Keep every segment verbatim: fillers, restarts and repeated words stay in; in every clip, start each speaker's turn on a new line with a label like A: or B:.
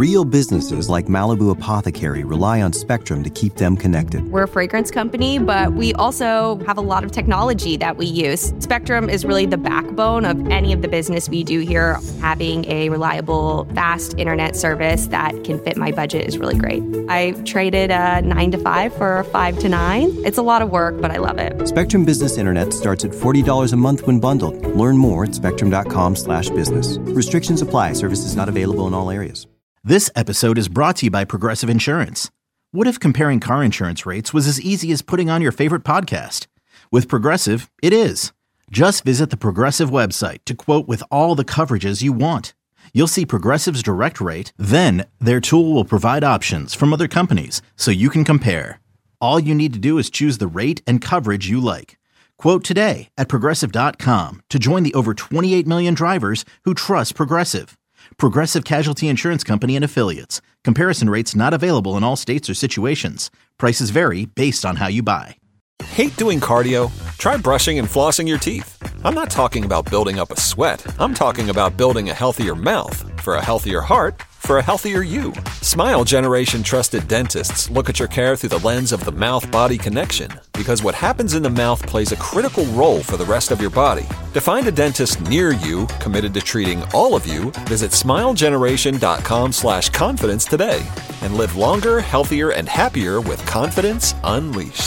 A: Real businesses like Malibu Apothecary rely on Spectrum to keep them connected.
B: We're a fragrance company, but we also have a lot of technology that we use. Spectrum is really the backbone of any of the business we do here. Having a reliable, fast internet service that can fit my budget is really great. I traded a nine to five for a five to nine. It's a lot of work, but I love it.
A: Spectrum Business Internet starts at forty dollars a month when bundled. Learn more at spectrum.com slash business. Restrictions apply. Services not available in all areas.
C: This episode is brought to you by Progressive Insurance. What if comparing car insurance rates was as easy as putting on your favorite podcast? With Progressive, it is. Just visit the Progressive website to quote with all the coverages you want. You'll see Progressive's direct rate, then their tool will provide options from other companies so you can compare. All you need to do is choose the rate and coverage you like. Quote today at Progressive dot com to join the over twenty-eight million drivers who trust Progressive. Progressive Casualty Insurance Company and Affiliates. Comparison rates not available in all states or situations. Prices vary based on how you buy.
D: Hate doing cardio? Try brushing and flossing your teeth. I'm not talking about building up a sweat. I'm talking about building a healthier mouth. For a healthier heart, for a healthier you. Smile Generation trusted dentists look at your care through the lens of the mouth-body connection, because what happens in the mouth plays a critical role for the rest of your body. To find a dentist near you committed to treating all of you, visit smilegeneration.com slash confidence today and live longer, healthier, and happier with confidence unleashed.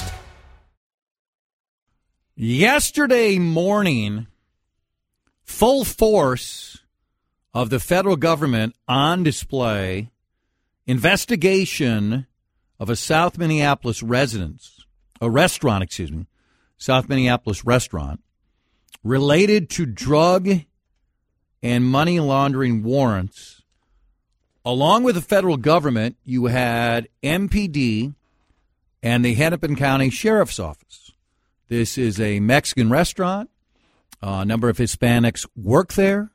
E: Yesterday morning, full force of the federal government on display, investigation of a South Minneapolis residence, a restaurant, excuse me, South Minneapolis restaurant, related to drug and money laundering warrants. Along with the federal government, you had M P D and the Hennepin County Sheriff's Office. This is a Mexican restaurant. A number of Hispanics work there.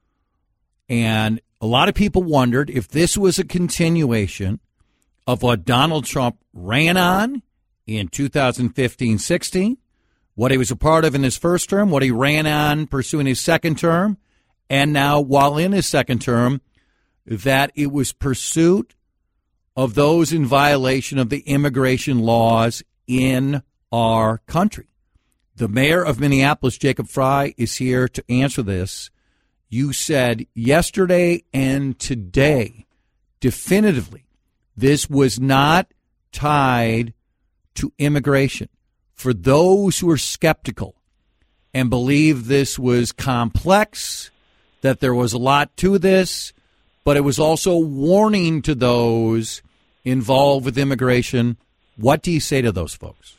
E: And a lot of people wondered if this was a continuation of what Donald Trump ran on in two thousand fifteen sixteen, what he was a part of in his first term, what he ran on pursuing his second term, and now while in his second term, that it was pursuit of those in violation of the immigration laws in our country. The mayor of Minneapolis, Jacob Frey, is here to answer this. You said yesterday and today, definitively, this was not tied to immigration. For those who are skeptical and believe this was complex, that there was a lot to this, but it was also warning to those involved with immigration, what do you say to those folks?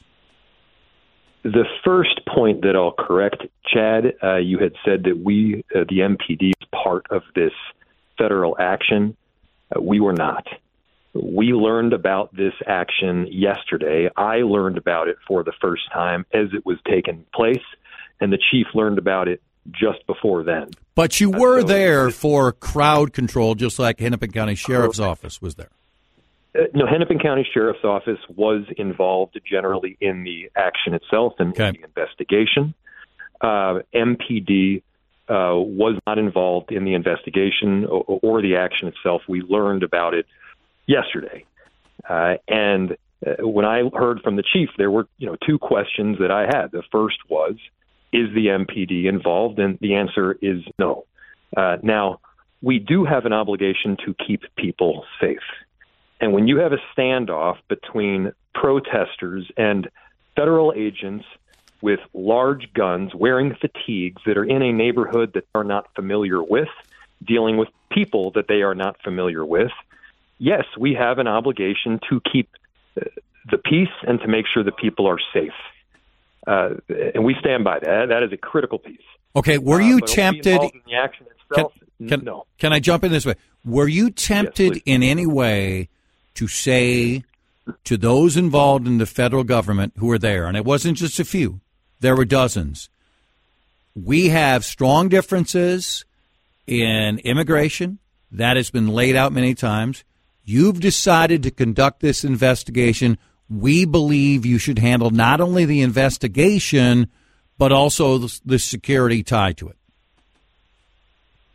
F: The first point that I'll correct, Chad, uh, you had said that we, uh, the M P D, is part of this federal action. Uh, we were not. We learned about this action yesterday. I learned about it for the first time as it was taking place, and the chief learned about it just before then.
E: But you were uh, so there for crowd control, just like Hennepin County Sheriff's correct. Office was there.
F: Uh, no, Hennepin County Sheriff's Office was involved generally in the action itself and okay. in the investigation. Uh, M P D uh, was not involved in the investigation or, or the action itself. We learned about it yesterday. Uh, and uh, when I heard from the chief, there were you know two questions that I had. The first was, is the M P D involved? And the answer is no. Uh, now, we do have an obligation to keep people safe. And when you have a standoff between protesters and federal agents with large guns wearing fatigues that are in a neighborhood that are not familiar with, dealing with people that they are not familiar with, yes, we have an obligation to keep the peace and to make sure that people are safe. Uh, and we stand by that. That is a critical piece.
E: Okay, were you uh, tempted?
F: In the action itself,
E: can, can,
F: no.
E: Can I jump in this way? Were you tempted
F: yes,
E: in any way to say to those involved in the federal government who were there, and it wasn't just a few, there were dozens, we have strong differences in immigration. That has been laid out many times. You've decided to conduct this investigation. We believe you should handle not only the investigation, but also the security tied to it.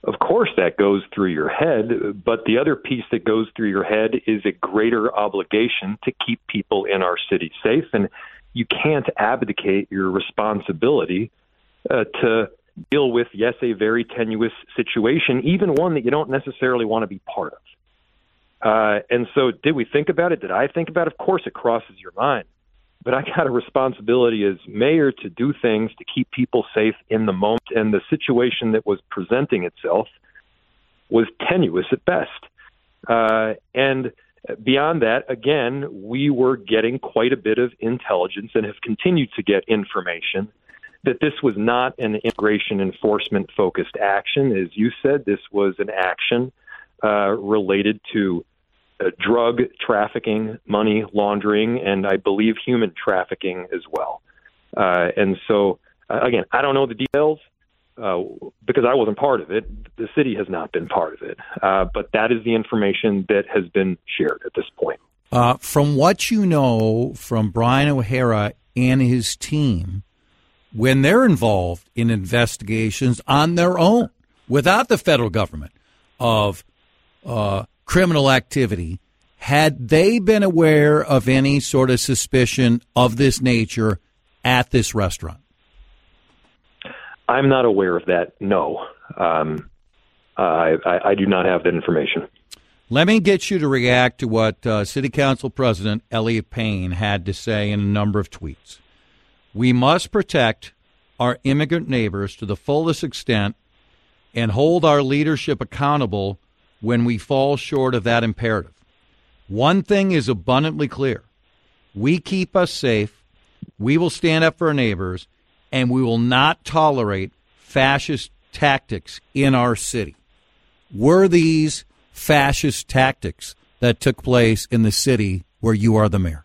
F: of course that goes through your head, but the other piece that goes through your head is a greater obligation to keep people in our city safe, and you can't abdicate your responsibility uh, to deal with, yes, a very tenuous situation, even one that you don't necessarily want to be part of. Uh, and so did we think about it? Did I think about it? Of course it crosses your mind. But I got a responsibility as mayor to do things to keep people safe in the moment, and the situation that was presenting itself was tenuous at best. Uh, and beyond that, again, we were getting quite a bit of intelligence and have continued to get information that this was not an immigration enforcement-focused action. As you said, this was an action uh, related to uh, drug trafficking, money laundering, and I believe human trafficking as well. Uh, and so, uh, again, I don't know the details uh, because I wasn't part of it. The city has not been part of it. Uh, but that is the information that has been shared at this point.
E: Uh, from what you know from Brian O'Hara and his team, when they're involved in investigations on their own, without the federal government, of uh, criminal activity, had they been aware of any sort of suspicion of this nature at this restaurant?
F: I'm not aware of that, no. Um, I, I, I do not have that information.
E: Let me get you to react to what uh, City Council President Elliot Payne had to say in a number of tweets. We must protect our immigrant neighbors to the fullest extent and hold our leadership accountable when we fall short of that imperative. One thing is abundantly clear. We keep us safe, we will stand up for our neighbors, and we will not tolerate fascist tactics in our city. Were these fascist tactics that took place in the city where you are the mayor?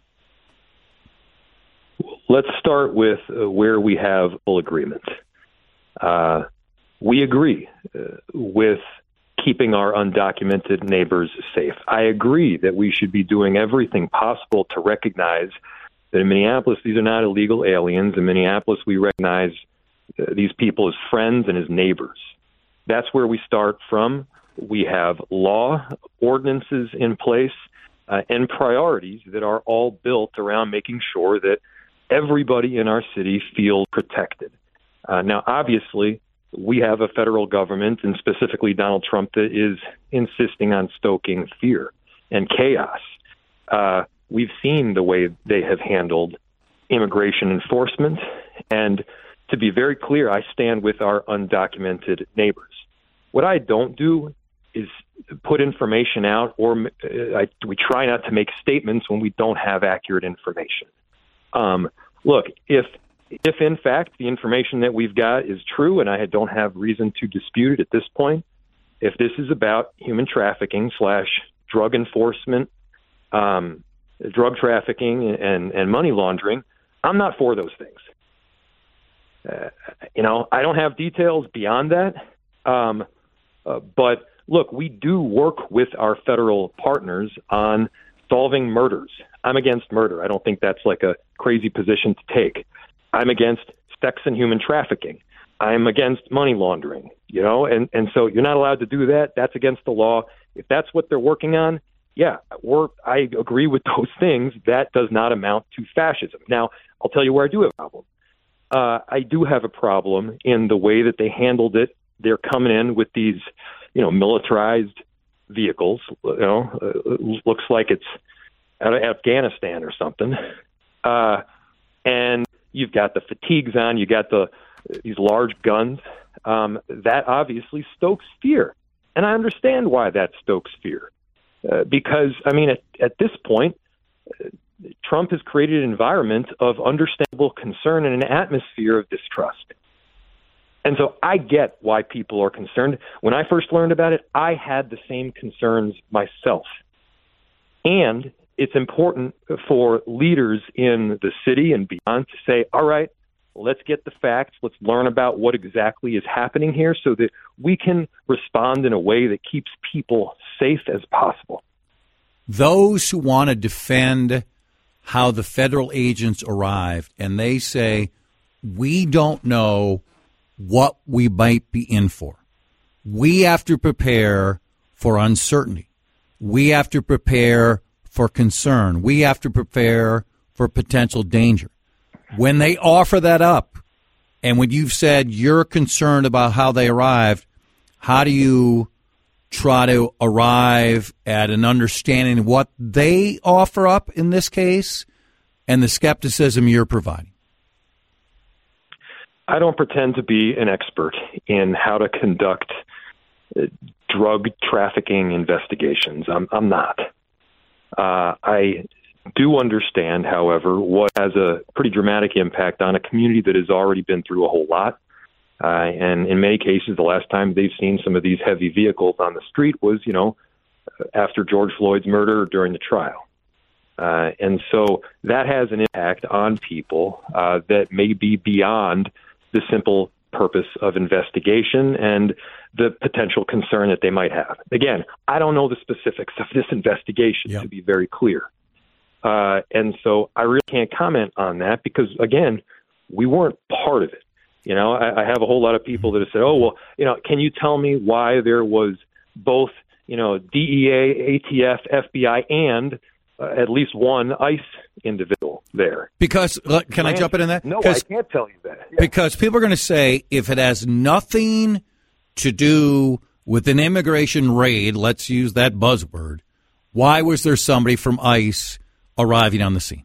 F: Let's start with uh, where we have full agreement. Uh, we agree uh, with keeping our undocumented neighbors safe. I agree that we should be doing everything possible to recognize that in Minneapolis, these are not illegal aliens. In Minneapolis, we recognize uh, these people as friends and as neighbors. That's where we start from. We have law, ordinances in place, uh, and priorities that are all built around making sure that everybody in our city feels protected. Uh, now, obviously, we have a federal government, and specifically Donald Trump, that is insisting on stoking fear and chaos. Uh, we've seen the way they have handled immigration enforcement, and to be very clear, I stand with our undocumented neighbors. What I don't do is put information out, or uh, I, we try not to make statements when we don't have accurate information. Um, look, if if in fact the information that we've got is true, and I don't have reason to dispute it at this point, if this is about human trafficking slash drug enforcement, um, drug trafficking and, and money laundering, I'm not for those things. Uh, you know, I don't have details beyond that, um, uh, but look, we do work with our federal partners on solving murders. I'm against murder. I don't think that's like a crazy position to take. I'm against sex and human trafficking. I'm against money laundering, you know, and, and so you're not allowed to do that. That's against the law. If that's what they're working on, yeah, we're, I agree with those things. That does not amount to fascism. Now, I'll tell you where I do have a problem. Uh, I do have a problem in the way that they handled it. They're coming in with these, you know, militarized vehicles, you know, uh, looks like it's out of Afghanistan or something. Uh, and you've got the fatigues on, you got the these large guns. Um, that obviously stokes fear. And I understand why that stokes fear. Uh, because, I mean, at, at this point, uh, Trump has created an environment of understandable concern and an atmosphere of distrust. And so I get why people are concerned. When I first learned about it, I had the same concerns myself. And it's important for leaders in the city and beyond to say, all right, let's get the facts. Let's learn about what exactly is happening here so that we can respond in a way that keeps people safe as possible.
E: Those who want to defend how the federal agents arrived, and they say, we don't know what we might be in for. We have to prepare for uncertainty. We have to prepare for concern. We have to prepare for potential danger. When they offer that up, and when you've said you're concerned about how they arrived, how do you try to arrive at an understanding of what they offer up in this case and the skepticism you're providing?
F: I don't pretend to be an expert in how to conduct uh, drug trafficking investigations. I'm, I'm not. Uh, I do understand, however, what has a pretty dramatic impact on a community that has already been through a whole lot. Uh, and in many cases, the last time they've seen some of these heavy vehicles on the street was, you know, after George Floyd's murder or during the trial. Uh, and so that has an impact on people uh, that may be beyond the simple purpose of investigation and the potential concern that they might have. Again, I don't know the specifics of this investigation, yep. to be very clear. Uh, and so I really can't comment on that because, again, we weren't part of it. You know, I, I have a whole lot of people that have said, oh, well, you know, can you tell me why there was both, you know, D E A, A T F, F B I, and uh, at least one ICE individual there? Because,
E: uh, can I jump in on that?
F: No, I can't tell you that. Yeah.
E: Because people are going to say if it has nothing to do with an immigration raid, let's use that buzzword, why was there somebody from ICE arriving on the scene?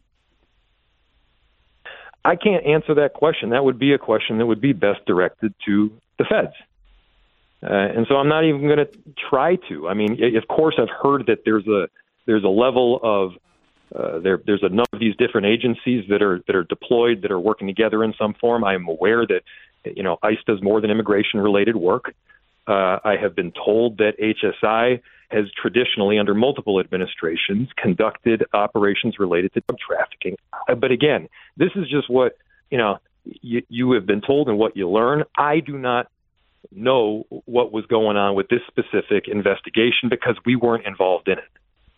F: I can't answer that question. That would be a question that would be best directed to the feds. Uh, and so I'm not even going to try to. I mean, of course, I've heard that there's a there's a level of uh, there there's a number of these different agencies that are that are deployed that are working together in some form. I am aware that, you know, ICE does more than immigration related work. Uh, I have been told that H S I has traditionally, under multiple administrations, conducted operations related to drug trafficking. But again, this is just what, you know, you, you have been told and what you learn. I do not know what was going on with this specific investigation because we weren't involved in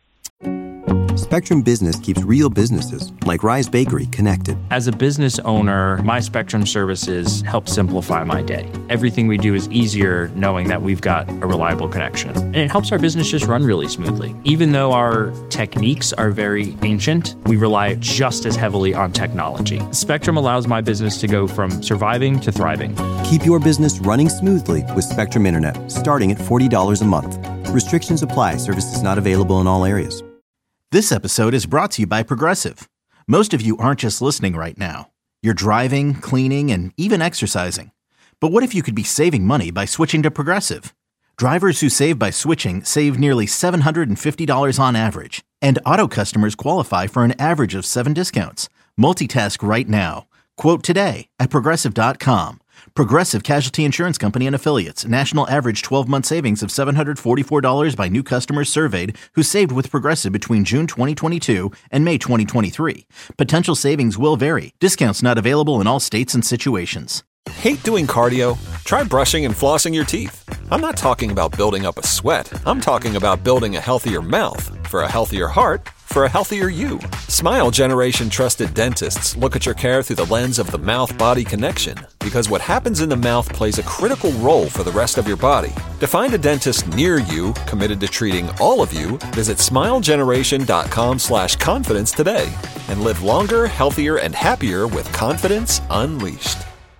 F: it.
A: Spectrum Business keeps real businesses, like Rise Bakery, connected.
G: As a business owner, my Spectrum services help simplify my day. Everything we do is easier knowing that we've got a reliable connection. And it helps our business just run really smoothly. Even though our techniques are very ancient, we rely just as heavily on technology. Spectrum allows my business to go from surviving to thriving.
A: Keep your business running smoothly with Spectrum Internet, starting at forty dollars a month. Restrictions apply. Services not available in all areas.
C: This episode is brought to you by Progressive. Most of you aren't just listening right now. You're driving, cleaning, and even exercising. But what if you could be saving money by switching to Progressive? Drivers who save by switching save nearly seven hundred fifty dollars on average. And auto customers qualify for an average of seven discounts. Multitask right now. Quote today at Progressive dot com. Progressive Casualty Insurance Company and Affiliates. National average twelve-month savings of seven hundred forty-four dollars by new customers surveyed who saved with Progressive between June twenty twenty-two and May twenty twenty-three. Potential savings will vary. Discounts not available in all states and situations.
D: Hate doing cardio? Try brushing and flossing your teeth. I'm not talking about building up a sweat. I'm talking about building a healthier mouth. For a healthier heart, for a healthier you. Smile Generation trusted dentists look at your care through the lens of the mouth-body connection, because what happens in the mouth plays a critical role for the rest of your body. To find a dentist near you committed to treating all of you, visit smilegeneration.com slash confidence today and live longer, healthier, and happier with confidence unleashed.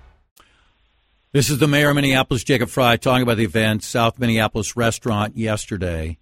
E: This is the mayor of Minneapolis, Jacob Frey, talking about the event, South Minneapolis Restaurant yesterday.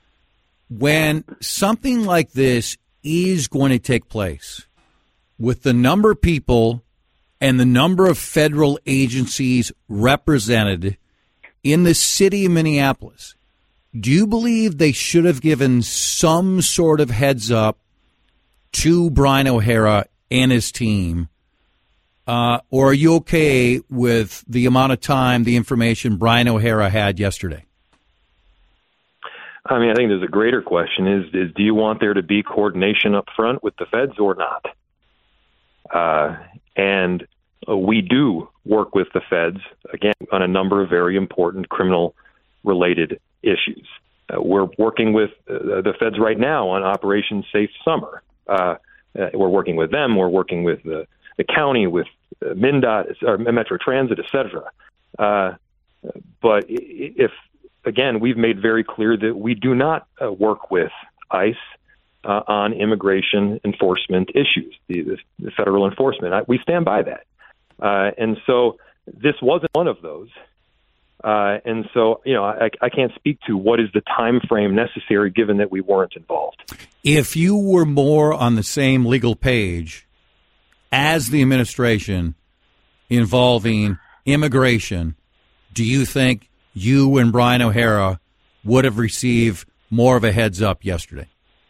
E: When something like this is going to take place, with the number of people and the number of federal agencies represented in the city of Minneapolis, do you believe they should have given some sort of heads up to Brian O'Hara and his team? Uh, or are you okay with the amount of time, the information Brian O'Hara had yesterday?
F: I mean, I think there's a greater question is, is do you want there to be coordination up front with the feds or not? Uh, and uh, we do work with the feds, again, on a number of very important criminal-related issues. Uh, we're working with uh, the feds right now on Operation Safe Summer. Uh, uh, we're working with them. We're working with the, the county, with uh, MnDOT, or Metro Transit, et cetera. Uh, but if, again, we've made very clear that we do not uh, work with ICE uh, on immigration enforcement issues, the, the federal enforcement. I, we stand by that. Uh, and so this wasn't one of those. Uh, and so, you know, I, I can't speak to what is the time frame necessary given that we weren't involved.
E: If you were more on the same legal page as the administration involving immigration, do you think you and Brian O'Hara would have received more of a heads up yesterday?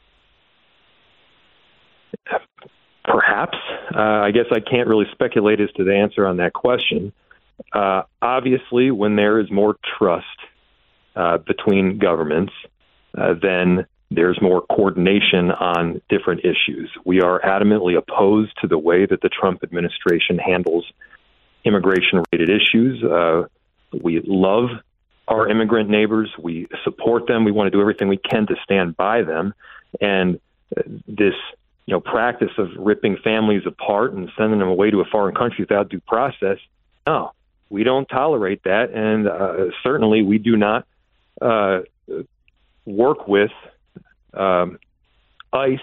F: Perhaps. Uh, I guess I can't really speculate as to the answer on that question. Uh, obviously, when there is more trust uh, between governments, uh, then there's more coordination on different issues. We are adamantly opposed to the way that the Trump administration handles immigration-related issues. Uh, we love our immigrant neighbors. We support them. We want to do everything we can to stand by them. And uh, this, you know, practice of ripping families apart and sending them away to a foreign country without due process, no. We don't tolerate that, and uh, certainly we do not uh, work with um, ICE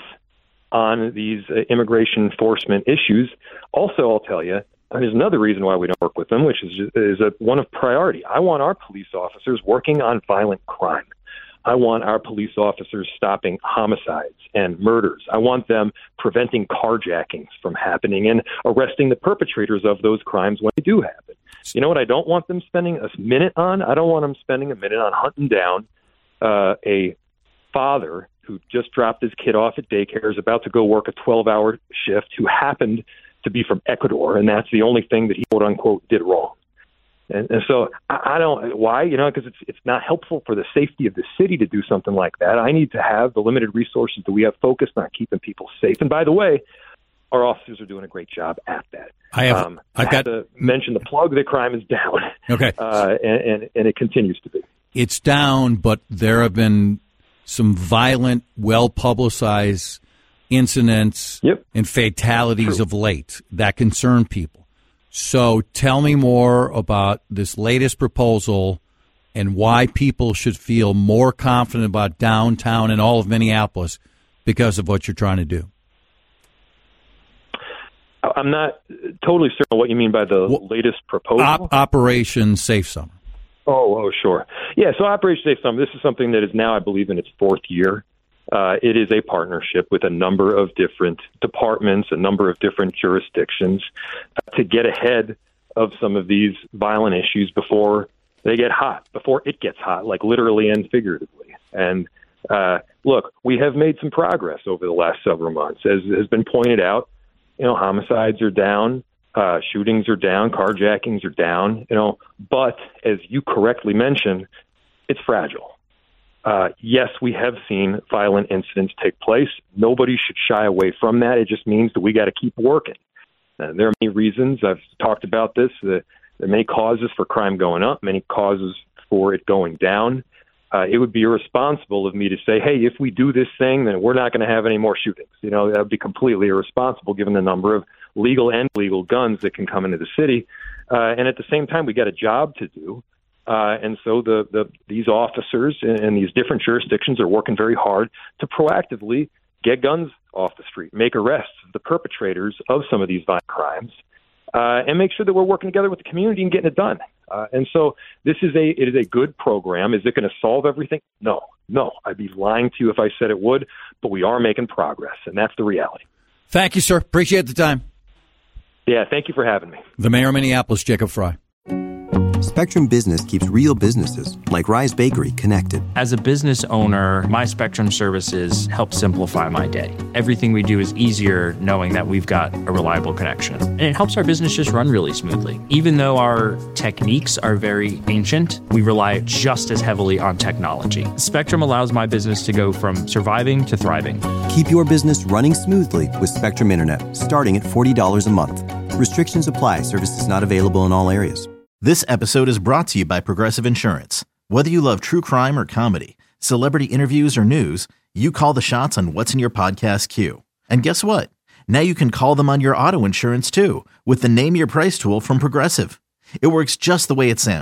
F: on these uh, immigration enforcement issues. Also, I'll tell you, there's another reason why we don't work with them, which is is a, one of priority. I want our police officers working on violent crime. I want our police officers stopping homicides and murders. I want them preventing carjackings from happening and arresting the perpetrators of those crimes when they do happen. You know what I don't want them spending a minute on? I don't want them spending a minute on hunting down uh, a father who just dropped his kid off at daycare, is about to go work a twelve-hour shift, who happened to be from Ecuador, and that's the only thing that he, quote-unquote, did wrong. And, and so I, I don't, why? You know, because it's it's not helpful for the safety of the city to do something like that. I need to have the limited resources that we have focused on keeping people safe. And by the way, our officers are doing a great job at that.
E: I have,
F: um,
E: I've
F: I
E: got
F: have to mention the plug that crime is down.
E: Okay.
F: Uh, and, and, and it continues to be.
E: It's down, but there have been some violent, well-publicized incidents
F: yep.
E: and fatalities
F: True.
E: of late that concern people. So tell me more about this latest proposal and why people should feel more confident about downtown and all of Minneapolis because of what you're trying to do.
F: I'm not totally certain what you mean by the well, latest proposal.
E: Op- Operation Safe Summer.
F: Oh, oh, sure. Yeah, so Operation Safe Summer, this is something that is now, I believe, in its fourth year. Uh, it is a partnership with a number of different departments, a number of different jurisdictions uh, to get ahead of some of these violent issues before they get hot, before it gets hot, like literally and figuratively. And uh, look, we have made some progress over the last several months. As has been pointed out, you know, homicides are down, uh, shootings are down, carjackings are down, you know, but as you correctly mentioned, it's fragile. Uh, yes, we have seen violent incidents take place. Nobody should shy away from that. It just means that we got to keep working. Uh, there are many reasons. I've talked about this. Uh, there are many causes for crime going up, many causes for it going down. Uh, it would be irresponsible of me to say, hey, if we do this thing, then we're not going to have any more shootings. You know, that would be completely irresponsible given the number of legal and illegal guns that can come into the city. Uh, and at the same time, we got a job to do. Uh, and so the, the these officers in, in these different jurisdictions are working very hard to proactively get guns off the street, make arrests of the perpetrators of some of these violent crimes, uh, and make sure that we're working together with the community and getting it done. Uh, and so this is a it is a good program. Is it going to solve everything? No, no. I'd be lying to you if I said it would, but we are making progress, and that's the reality.
E: Thank you, sir. Appreciate the time.
F: Yeah, thank you for having me.
E: The mayor of Minneapolis, Jacob Frey.
A: Spectrum Business keeps real businesses, like Rise Bakery, connected.
G: As a business owner, my Spectrum services help simplify my day. Everything we do is easier knowing that we've got a reliable connection. And it helps our business just run really smoothly. Even though our techniques are very ancient, we rely just as heavily on technology. Spectrum allows my business to go from surviving to thriving.
A: Keep your business running smoothly with Spectrum Internet, starting at forty dollars a month. Restrictions apply. Services not available in all areas.
C: This episode is brought to you by Progressive Insurance. Whether you love true crime or comedy, celebrity interviews or news, you call the shots on what's in your podcast queue. And guess what? Now you can call them on your auto insurance too with the Name Your Price tool from Progressive. It works just the way it sounds.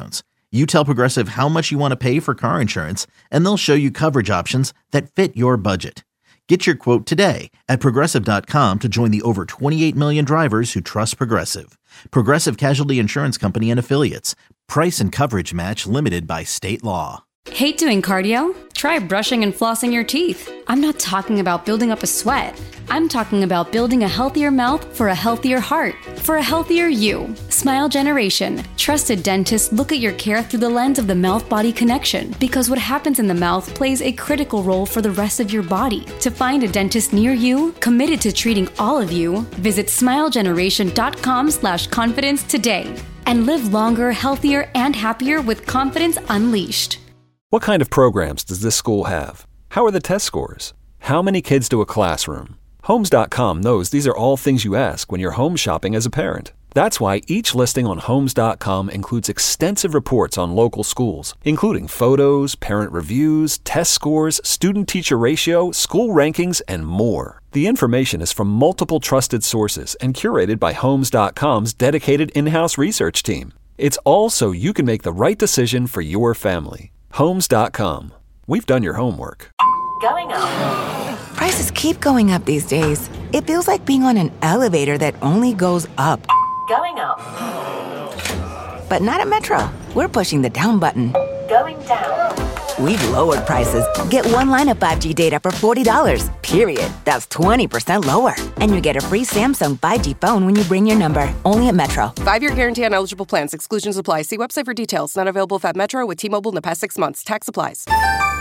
C: You tell Progressive how much you want to pay for car insurance, and they'll show you coverage options that fit your budget. Get your quote today at Progressive dot com to join the over twenty-eight million drivers who trust Progressive. Progressive Casualty Insurance Company and Affiliates. Price and coverage match limited by state law.
H: Hate doing cardio? Try brushing and flossing your teeth. I'm not talking about building up a sweat. I'm talking about building a healthier mouth for a healthier heart, for a healthier you. Smile Generation. Trusted dentists look at your care through the lens of the mouth-body connection, because what happens in the mouth plays a critical role for the rest of your body. To find a dentist near you, committed to treating all of you, visit smile generation dot com slash confidence today. And live longer, healthier, and happier with confidence unleashed.
D: What kind of programs does this school have? How are the test scores? How many kids do a classroom? Homes dot com knows these are all things you ask when you're home shopping as a parent. That's why each listing on Homes dot com includes extensive reports on local schools, including photos, parent reviews, test scores, student-teacher ratio, school rankings, and more. The information is from multiple trusted sources and curated by Homes dot com's dedicated in-house research team. It's all so you can make the right decision for your family. Homes dot com. We've done your homework.
I: Going up. Prices keep going up these days. It feels like being on an elevator that only goes up. Going up. But not at Metro. We're pushing the down button. Going down. We've lowered prices. Get one line of five G data for forty dollars, period. That's twenty percent lower. And you get a free Samsung five G phone when you bring your number. Only at Metro.
J: Five-year guarantee on eligible plans. Exclusions apply. See website for details. Not available at Metro with T-Mobile in the past six months. Tax applies.